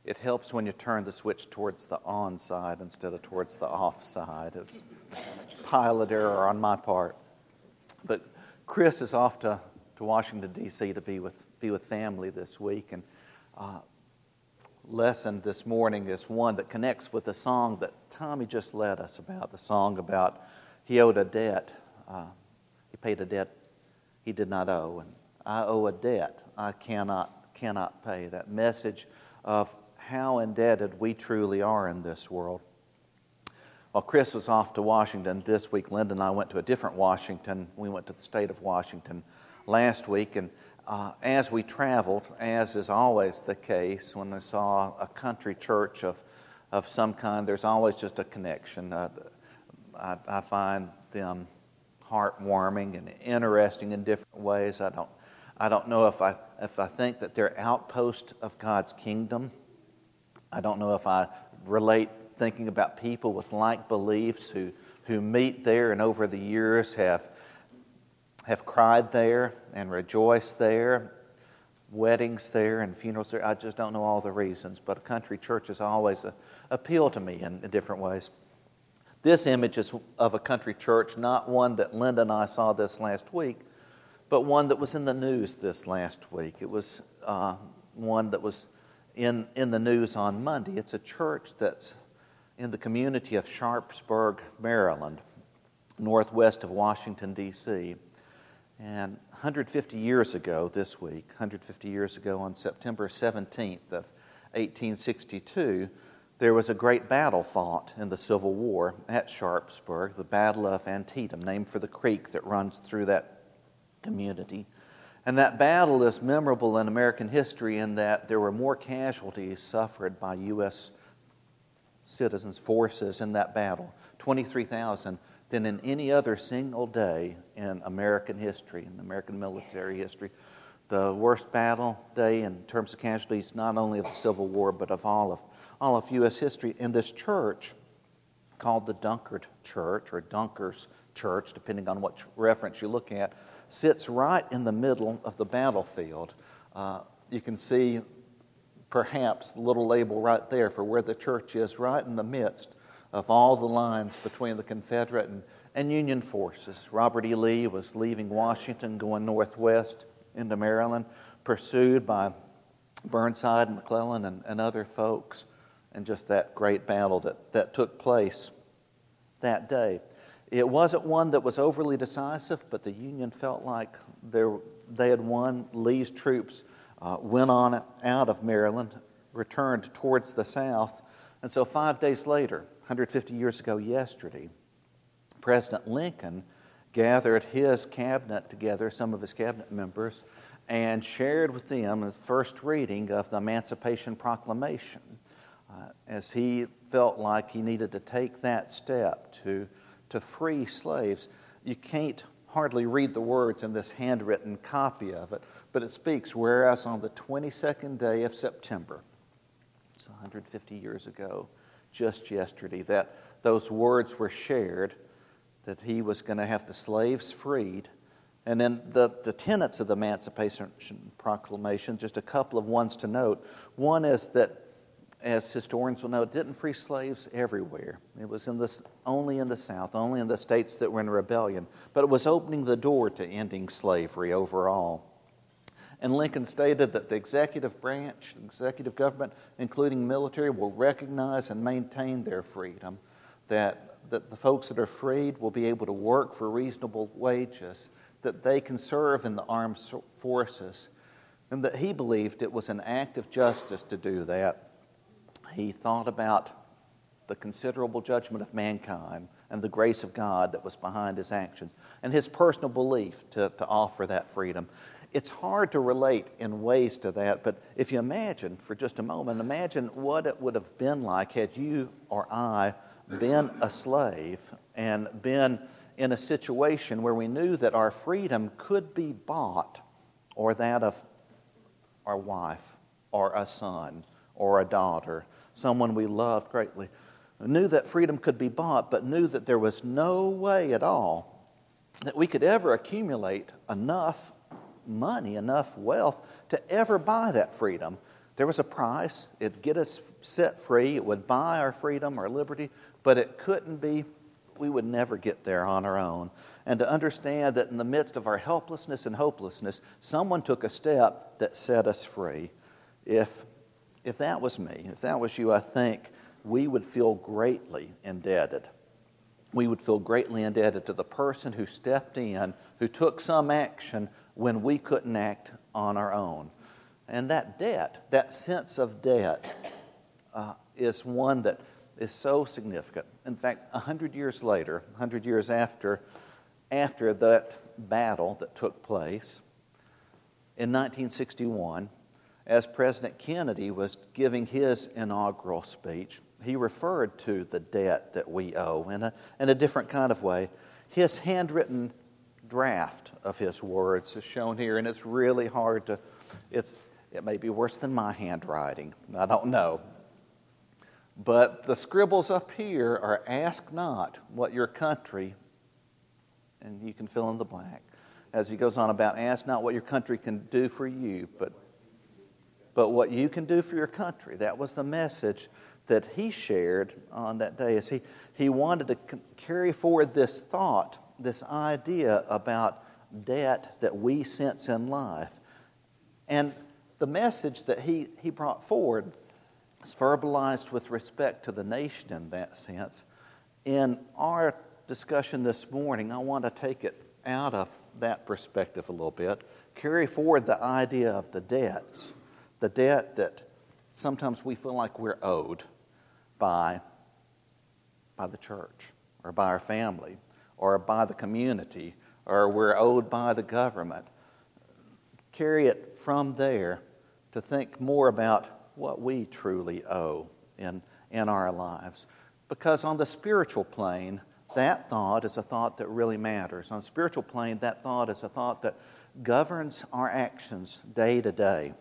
it helps when you turn the switch towards the on side instead of towards the off side. It's pilot error on my part. But Chris is off to Washington, D.C. to be with family this week. And lesson this morning is one that connects with the song that Tommy just led us about, the song about he owed a debt. He paid a debt he did not owe. And I owe a debt I cannot pay. That message of how indebted we truly are in this world. While Chris was off to Washington this week, Linda and I went to a different Washington. We went to the state of Washington last week, and as we traveled, as is always the case, when I saw a country church of some kind, there's always just a connection. I find them heartwarming and interesting in different ways. I don't know if I think that they're outposts of God's kingdom. I don't know if I relate thinking about people with like beliefs who meet there and over the years have cried there and rejoiced there, weddings there and funerals there. I just don't know all the reasons, but a country church has always appealed to me in different ways. This image is of a country church, not one that Linda and I saw this last week, but one that was in the news this last week. It was one that was in the news on Monday. It's a church that's in the community of Sharpsburg, Maryland, northwest of Washington, D.C. And 150 years ago this week, 150 years ago on September 17th of 1862, there was a great battle fought in the Civil War at Sharpsburg, the Battle of Antietam, named for the creek that runs through that community. And that battle is memorable in American history in that there were more casualties suffered by U.S. citizens' forces in that battle, 23,000, than in any other single day in American history, in American military history. The worst battle day in terms of casualties, not only of the Civil War, but of all of U.S. history. In this church, called the Dunkard Church, or Dunker's Church, depending on what reference you look at, sits right in the middle of the battlefield. You can see perhaps the little label right there for where the church is, right in the midst of all the lines between the Confederate and Union forces. Robert E. Lee was leaving Washington, going northwest into Maryland, pursued by Burnside and McClellan and other folks, and just that great battle that took place that day. It wasn't one that was overly decisive, but the Union felt like they had won. Lee's troops went on out of Maryland, returned towards the south, and so 5 days later, 150 years ago yesterday, President Lincoln gathered his cabinet together, some of his cabinet members, and shared with them the first reading of the Emancipation Proclamation, as he felt like he needed to take that step to free slaves. You can't hardly read the words in this handwritten copy of it, but it speaks, whereas on the 22nd day of September, so 150 years ago, just yesterday, that those words were shared, that he was going to have the slaves freed. And then the tenets of the Emancipation Proclamation, just a couple of ones to note. One is that, as historians will know, it didn't free slaves everywhere. It was only in the South, only in the states that were in rebellion. But it was opening the door to ending slavery overall. And Lincoln stated that the executive branch, executive government, including military, will recognize and maintain their freedom, that the folks that are freed will be able to work for reasonable wages, that they can serve in the armed forces, and that he believed it was an act of justice to do that. He thought about the considerable judgment of mankind and the grace of God that was behind his actions, and his personal belief to offer that freedom. It's hard to relate in ways to that, but if you imagine for just a moment, imagine what it would have been like had you or I been a slave and been in a situation where we knew that our freedom could be bought, or that of our wife or a son or a daughter, someone we loved greatly. We knew that freedom could be bought, but knew that there was no way at all that we could ever accumulate enough money, enough wealth to ever buy that freedom. There was a price. It'd get us set free. It would buy our freedom, our liberty, but it couldn't be, we would never get there on our own. And to understand that in the midst of our helplessness and hopelessness, someone took a step that set us free. If that was me, if that was you, I think we would feel greatly indebted. We would feel greatly indebted to the person who stepped in, who took some action when we couldn't act on our own. And that debt, that sense of debt, is one that is so significant. In fact, 100 years later, 100 years after that battle that took place, in 1961, as President Kennedy was giving his inaugural speech, he referred to the debt that we owe in a different kind of way. His handwritten draft of his words is shown here, and it's really hard to, it may be worse than my handwriting. I don't know. But the scribbles up here are, ask not what your country, and you can fill in the blank. As he goes on about, ask not what your country can do for you, but what you can do for your country. That was the message that he shared on that day, as he wanted to carry forward this thought, this idea about debt that we sense in life. And the message that he brought forward is verbalized with respect to the nation in that sense. In our discussion this morning, I want to take it out of that perspective a little bit, carry forward the idea of the debts, the debt that sometimes we feel like we're owed by the church or by our family or by the community, or we're owed by the government. Carry it from there to think more about what we truly owe in our lives. Because on the spiritual plane, that thought is a thought that really matters. On the spiritual plane, that thought is a thought that governs our actions day to day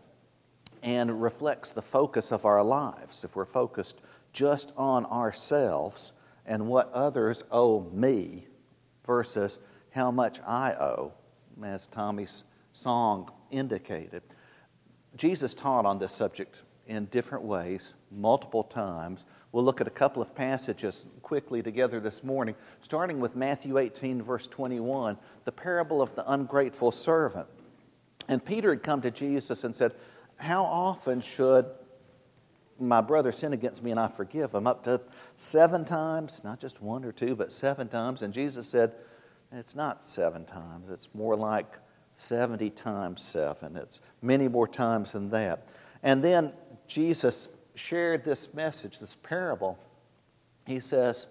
and reflects the focus of our lives. If we're focused just on ourselves and what others owe me versus how much I owe, as Tommy's song indicated. Jesus taught on this subject in different ways, multiple times. We'll look at a couple of passages quickly together this morning, starting with Matthew 18, verse 21, the parable of the ungrateful servant. And Peter had come to Jesus and said, how often should my brother sin against me and I forgive him? Up to 7 times, not just 1 or 2, but 7 times. And Jesus said, it's not 7 times. It's more like 70 times 7. It's many more times than that. And then Jesus shared this message, this parable. He says,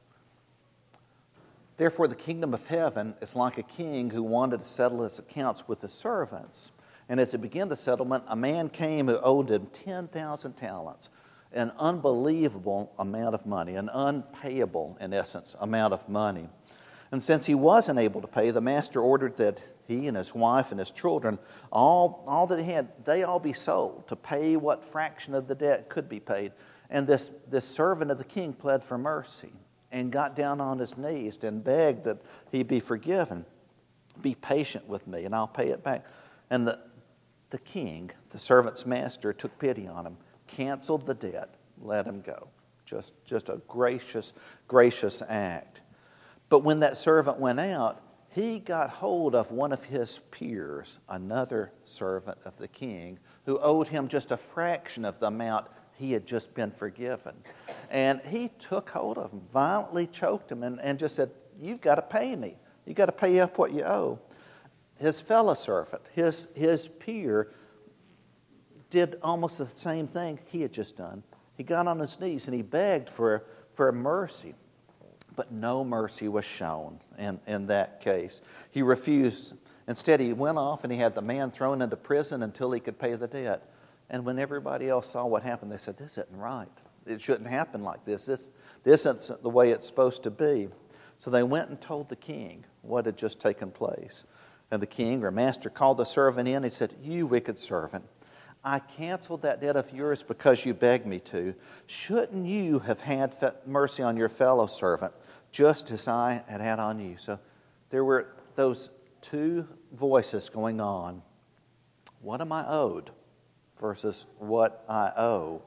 therefore the kingdom of heaven is like a king who wanted to settle his accounts with his servants. And as he began the settlement, a man came who owed him 10,000 talents, an unbelievable amount of money, an unpayable, in essence, amount of money. And since he wasn't able to pay, the master ordered that he and his wife and his children, all that he had, they all be sold to pay what fraction of the debt could be paid. And this servant of the king pled for mercy and got down on his knees and begged that he be forgiven. Be patient with me and I'll pay it back. And the king, the servant's master, took pity on him, canceled the debt, let him go. Just a gracious act. But when that servant went out, he got hold of one of his peers, another servant of the king, who owed him just a fraction of the amount he had just been forgiven. And he took hold of him, violently choked him, and just said, you've got to pay me. You've got to pay up what you owe. His fellow servant, his peer, did almost the same thing he had just done. He got on his knees and he begged for mercy. But no mercy was shown in that case. He refused. Instead, he went off and he had the man thrown into prison until he could pay the debt. And when everybody else saw what happened, they said, this isn't right. It shouldn't happen like this. This isn't the way it's supposed to be. So they went and told the king what had just taken place. And the king or master called the servant in. He said, you wicked servant, I canceled that debt of yours because you begged me to. Shouldn't you have had mercy on your fellow servant, just as I had on you? So there were those two voices going on. What am I owed versus what I owe.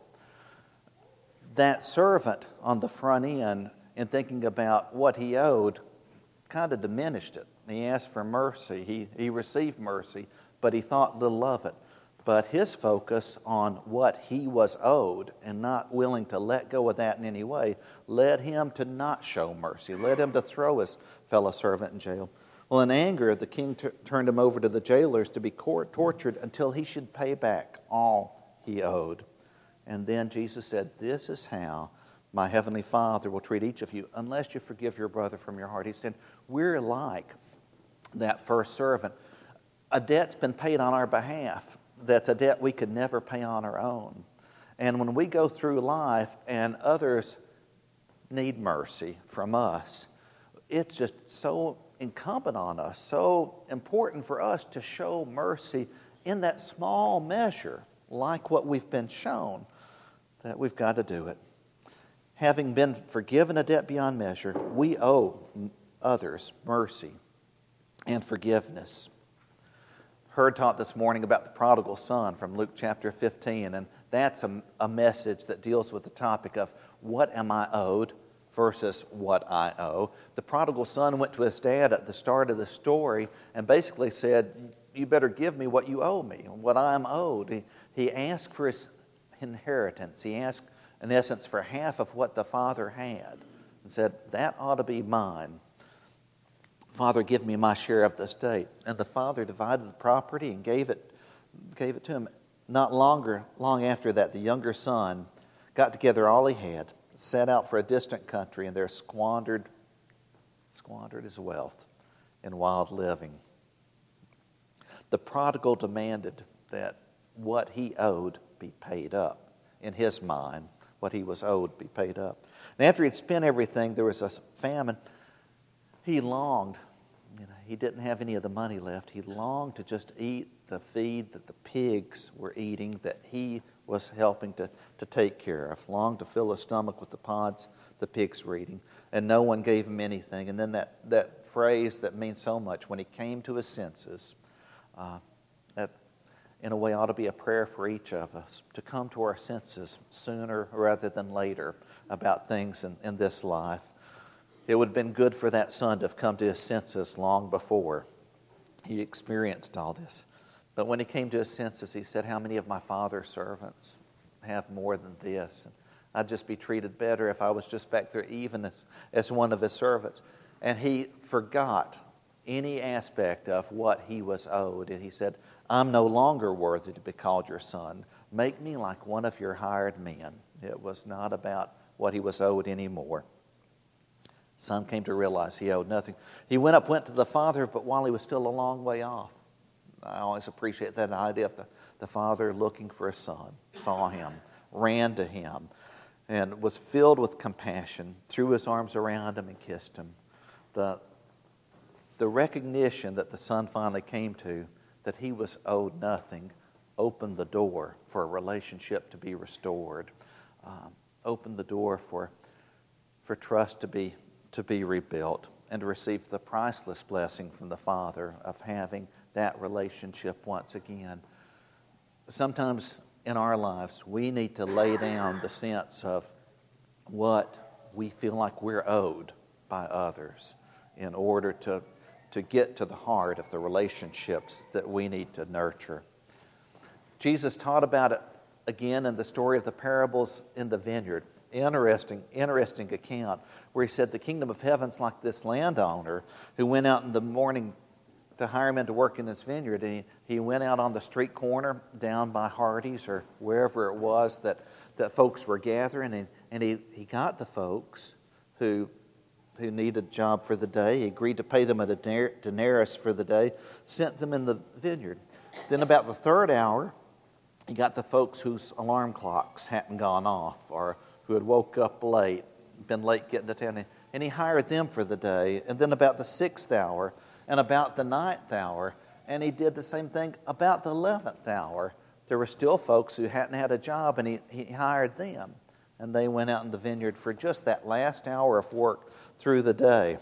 That servant on the front end, in thinking about what he owed, kind of diminished it. He asked for mercy. He received mercy, but he thought little of it. But his focus on what he was owed and not willing to let go of that in any way led him to not show mercy, led him to throw his fellow servant in jail. Well, in anger, the king turned him over to the jailers to be tortured until he should pay back all he owed. And then Jesus said, "This is how my heavenly Father will treat each of you unless you forgive your brother from your heart." He said, we're like that first servant. A debt's been paid on our behalf. That's a debt we could never pay on our own. And when we go through life and others need mercy from us, it's just so incumbent on us, so important for us to show mercy in that small measure, like what we've been shown, that we've got to do it. Having been forgiven a debt beyond measure, we owe others mercy and forgiveness. Heard taught this morning about the prodigal son from Luke chapter 15, and that's a message that deals with the topic of what am I owed versus what I owe. The prodigal son went to his dad at the start of the story and basically said, you better give me what you owe me, what I am owed. He asked for his inheritance. He asked, in essence, for half of what the father had and said, that ought to be mine. Father, give me my share of the estate. And the father divided the property and gave it to him. Not long after that, the younger son got together all he had, set out for a distant country, and there squandered his wealth in wild living. The prodigal demanded that what he owed be paid up. In his mind, what he was owed be paid up. And after he'd spent everything, there was a famine. He longed. He didn't have any of the money left. He longed to just eat the feed that the pigs were eating, that he was helping to take care of. Longed to fill his stomach with the pods the pigs were eating. And no one gave him anything. And then that phrase that means so much, when he came to his senses, that in a way ought to be a prayer for each of us, to come to our senses sooner rather than later about things in this life. It would have been good for that son to have come to his senses long before he experienced all this. But when he came to his senses, he said, how many of my father's servants have more than this? And I'd just be treated better if I was just back there even as one of his servants. And he forgot any aspect of what he was owed. And he said, I'm no longer worthy to be called your son. Make me like one of your hired men. It was not about what he was owed anymore. Son came to realize he owed nothing. He went to the father, but while he was still a long way off. I always appreciate that idea of the father looking for his son, saw him, ran to him, and was filled with compassion, threw his arms around him and kissed him. The recognition that the son finally came to, that he was owed nothing, opened the door for a relationship to be restored, opened the door for trust to be rebuilt, and to receive the priceless blessing from the Father of having that relationship once again. Sometimes in our lives, we need to lay down the sense of what we feel like we're owed by others in order to get to the heart of the relationships that we need to nurture. Jesus taught about it again in the story of the parables in the vineyard. Interesting account where he said the kingdom of heaven's like this landowner who went out in the morning to hire men to work in his vineyard. And he went out on the street corner down by Hardee's or wherever it was that folks were gathering. And he got the folks who needed a job for the day. He agreed to pay them a denarius for the day, sent them in the vineyard. Then about the third hour, he got the folks whose alarm clocks hadn't gone off or who had woke up late, been late getting to town, and he hired them for the day. And then about the 6th hour and about the 9th hour, and he did the same thing about the 11th hour. There were still folks who hadn't had a job, and he hired them. And they went out in the vineyard for just that last hour of work through the day.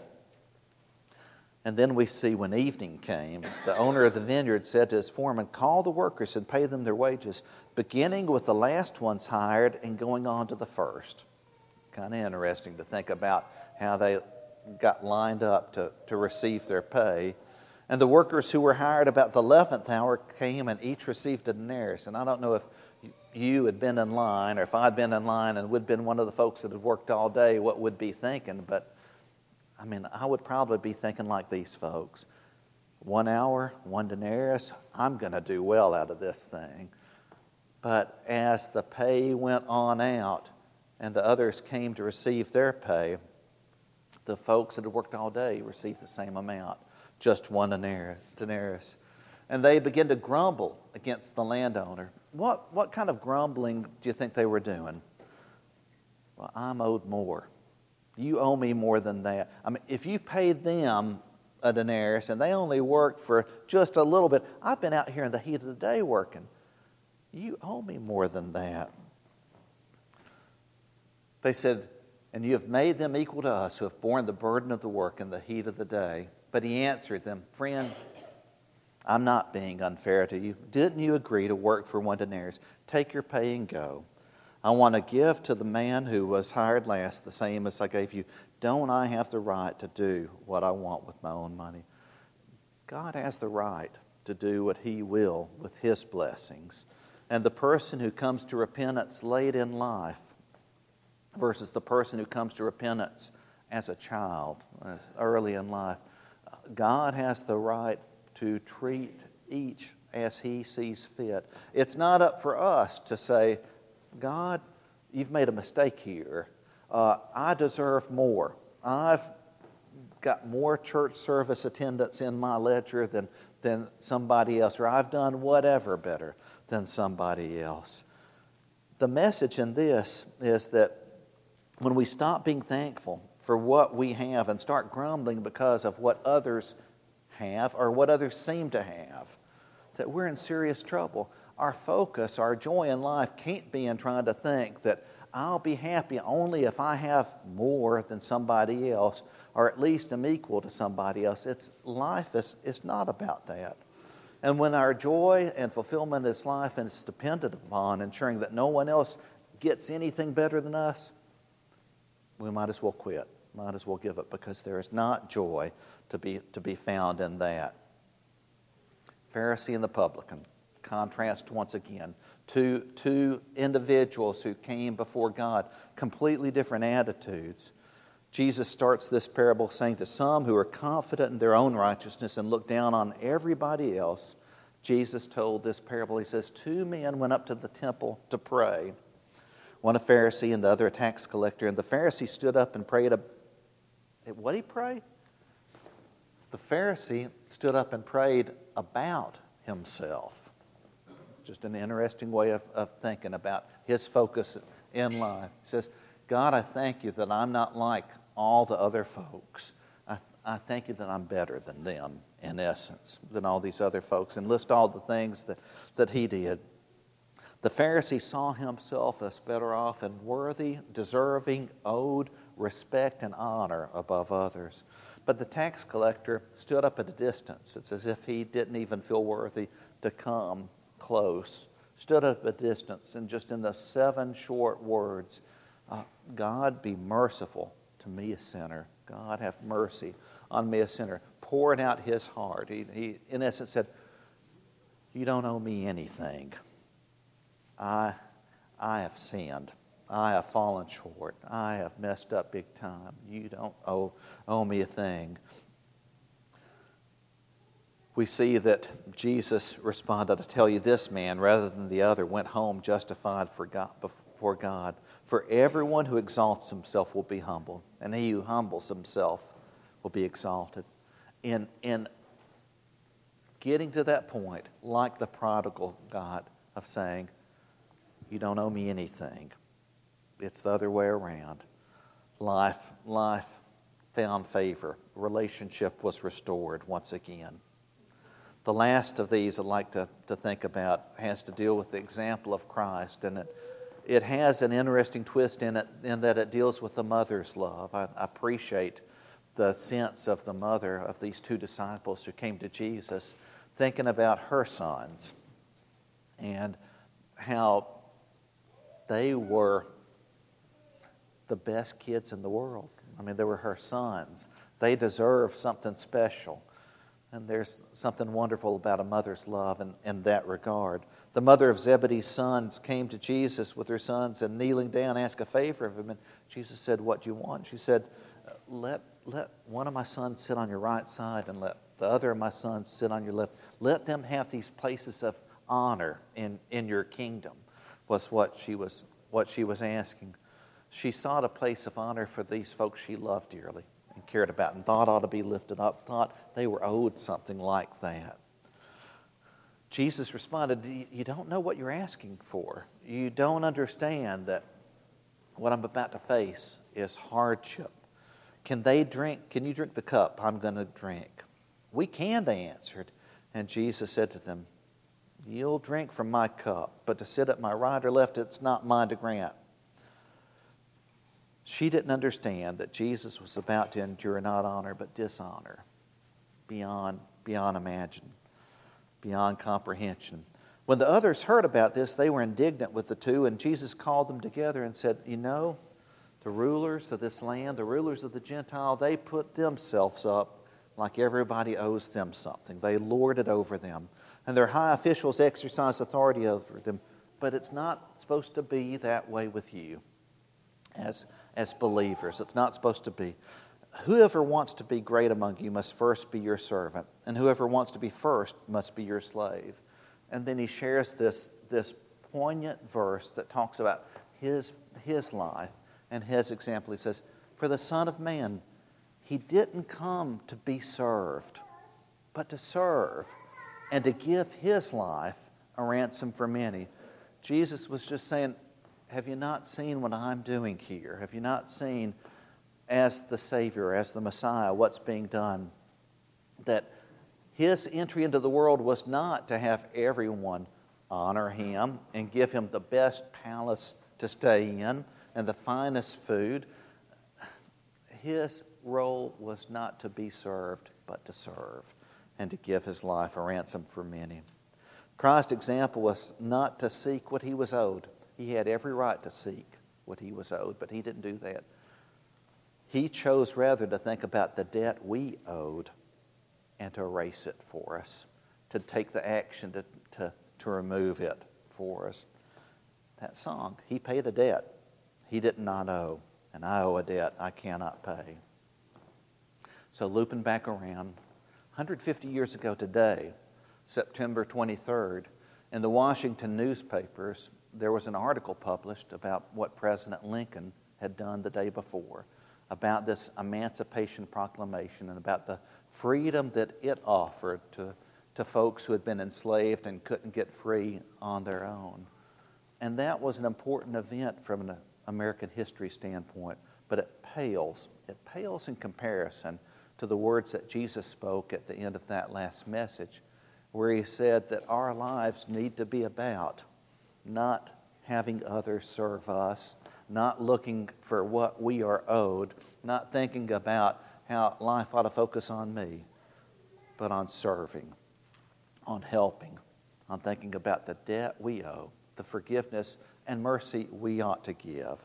And then we see when evening came, the owner of the vineyard said to his foreman, call the workers and pay them their wages, beginning with the last ones hired and going on to the first. Kind of interesting to think about how they got lined up to receive their pay. And the workers who were hired about the 11th hour came and each received a denarius. And I don't know if you had been in line, or if I'd been in line and would been one of the folks that had worked all day, what would be thinking. But, I mean, I would probably be thinking like these folks. 1 hour, 1 denarius, I'm going to do well out of this thing. But as the pay went on out and the others came to receive their pay, the folks that had worked all day received the same amount, just 1 denarius. And they began to grumble against the landowner. What kind of grumbling do you think they were doing? Well, I'm owed more. You owe me more than that. I mean, if you paid them a denarius and they only worked for just a little bit, I've been out here in the heat of the day working. You owe me more than that. They said, and you have made them equal to us who have borne the burden of the work in the heat of the day. But he answered them, friend, I'm not being unfair to you. Didn't you agree to work for 1 denarius? Take your pay and go. I want to give to the man who was hired last the same as I gave you. Don't I have the right to do what I want with my own money? God has the right to do what he will with his blessings. And the person who comes to repentance late in life versus the person who comes to repentance as a child, as early in life, God has the right to treat each as he sees fit. It's not up for us to say, God, you've made a mistake here. I deserve more. I've got more church service attendance in my ledger than somebody else, or I've done whatever better than somebody else. The message in this is that when we stop being thankful for what we have and start grumbling because of what others have or what others seem to have, that we're in serious trouble. Our focus, our joy in life can't be in trying to think that I'll be happy only if I have more than somebody else, or at least am equal to somebody else. Life is not about that. And when our joy and fulfillment is life and it's dependent upon ensuring that no one else gets anything better than us, we might as well quit. Might as well give up, because there is not joy to be found in that. Pharisee and the publican, contrast once again. Two individuals who came before God, completely different attitudes. Jesus starts this parable saying to some who are confident in their own righteousness and look down on everybody else, Jesus told this parable. He says, 2 men went up to the temple to pray, one a Pharisee and the other a tax collector. And the Pharisee stood up and prayed. What did he pray? The Pharisee stood up and prayed about himself. Just an interesting way of thinking about his focus in life. He says, God, I thank you that I'm not like all the other folks. I thank you that I'm better than them, in essence, than all these other folks. And list all the things that he did. The Pharisee saw himself as better off and worthy, deserving, owed respect and honor above others. But the tax collector stood up at a distance. It's as if he didn't even feel worthy to come close. Stood up at a distance, and just in the 7 short words, God, be merciful to me, a sinner. God, have mercy on me, a sinner. Poured out his heart. He in essence said, you don't owe me anything. I have sinned. I have fallen short. I have messed up big time. You don't owe me a thing. We see that Jesus responded, I tell you, this man, rather than the other, went home justified before God. For everyone who exalts himself will be humbled, and he who humbles himself will be exalted. In getting to that point, like the prodigal God, of saying, you don't owe me anything. It's the other way around. Life found favor. Relationship was restored once again. The last of these I'd like to think about has to deal with the example of Christ, and it has an interesting twist in it in that it deals with the mother's love. I appreciate the sense of the mother of these 2 disciples who came to Jesus thinking about her sons. And how they were the best kids in the world. I mean, they were her sons. They deserve something special. And there's something wonderful about a mother's love in that regard. The mother of Zebedee's sons came to Jesus with her sons and kneeling down asked a favor of him. And Jesus said, "What do you want?" She said, let one of my sons sit on your right side and let the other of my sons sit on your left. Let them have these places of honor in your kingdom, was what she was asking. She sought a place of honor for these folks she loved dearly and cared about and thought ought to be lifted up, thought they were owed something like that. Jesus responded, "You don't know what you're asking for. You don't understand that what I'm about to face is hardship. Can you drink the cup I'm going to drink?" "We can," they answered. And Jesus said to them, "You'll drink from my cup, but to sit at my right or left, it's not mine to grant." She didn't understand that Jesus was about to endure not honor but dishonor beyond imagine, beyond comprehension. When the others heard about this, they were indignant with the two, and Jesus called them together and said, "You know, the rulers of this land, the rulers of the Gentile, they put themselves up like everybody owes them something. They lord it over them, and their high officials exercise authority over them. But it's not supposed to be that way with you as believers. It's not supposed to be. Whoever wants to be great among you must first be your servant, and whoever wants to be first must be your slave." And then he shares this poignant verse that talks about his life and his example. He says, "For the Son of Man, he didn't come to be served, but to serve and to give his life a ransom for many." Jesus was just saying, have you not seen what I'm doing here? Have you not seen, as the Savior, as the Messiah, what's being done? That his entry into the world was not to have everyone honor him and give him the best palace to stay in and the finest food. His role was not to be served, but to serve and to give his life a ransom for many. Christ's example was not to seek what he was owed. He had every right to seek what he was owed, but he didn't do that. He chose rather to think about the debt we owed and to erase it for us, to take the action to remove it for us. That song, he paid a debt he did not owe, and I owe a debt I cannot pay. So looping back around, 150 years ago today, September 23rd, in the Washington newspapers, there was an article published about what President Lincoln had done the day before, about this Emancipation Proclamation and about the freedom that it offered to folks who had been enslaved and couldn't get free on their own. And that was an important event from an American history standpoint, but it pales in comparison to the words that Jesus spoke at the end of that last message, where he said that our lives need to be about not having others serve us, not looking for what we are owed, not thinking about how life ought to focus on me, but on serving, on helping, on thinking about the debt we owe, the forgiveness and mercy we ought to give.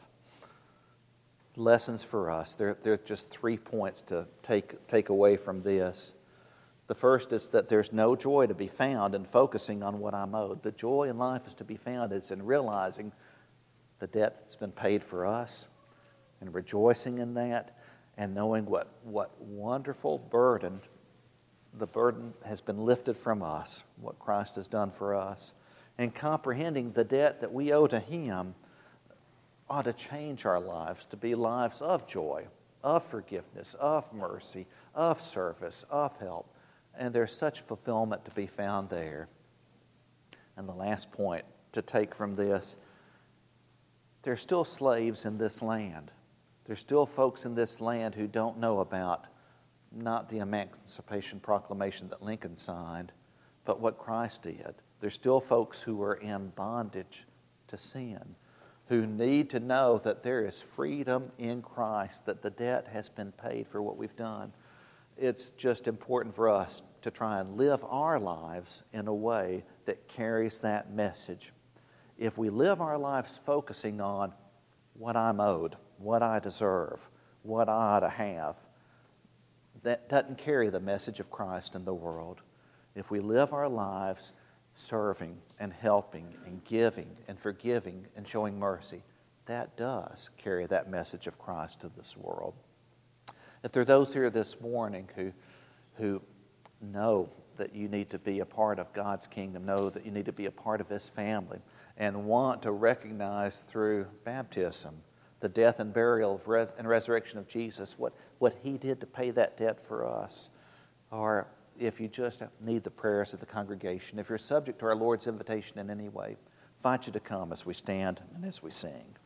Lessons for us. There are just 3 points to take away from this. The first is that there's no joy to be found in focusing on what I'm owed. The joy in life is to be found is in realizing the debt that's been paid for us and rejoicing in that and knowing what wonderful burden, the burden has been lifted from us, what Christ has done for us. And comprehending the debt that we owe to him ought to change our lives to be lives of joy, of forgiveness, of mercy, of service, of help. And there's such fulfillment to be found there. And the last point to take from this, there's still slaves in this land. There's still folks in this land who don't know about not the Emancipation Proclamation that Lincoln signed, but what Christ did. There's still folks who are in bondage to sin, who need to know that there is freedom in Christ, that the debt has been paid for what we've done. It's just important for us to try and live our lives in a way that carries that message. if we live our lives focusing on what I'm owed, what I deserve, what I ought to have, that doesn't carry the message of Christ in the world. If we live our lives serving and helping and giving and forgiving and showing mercy, that does carry that message of Christ to this world. If there are those here this morning who know that you need to be a part of God's kingdom, know that you need to be a part of His family, and want to recognize through baptism the death and burial and resurrection of Jesus, what He did to pay that debt for us, or if you just need the prayers of the congregation, if you're subject to our Lord's invitation in any way, I invite you to come as we stand and as we sing.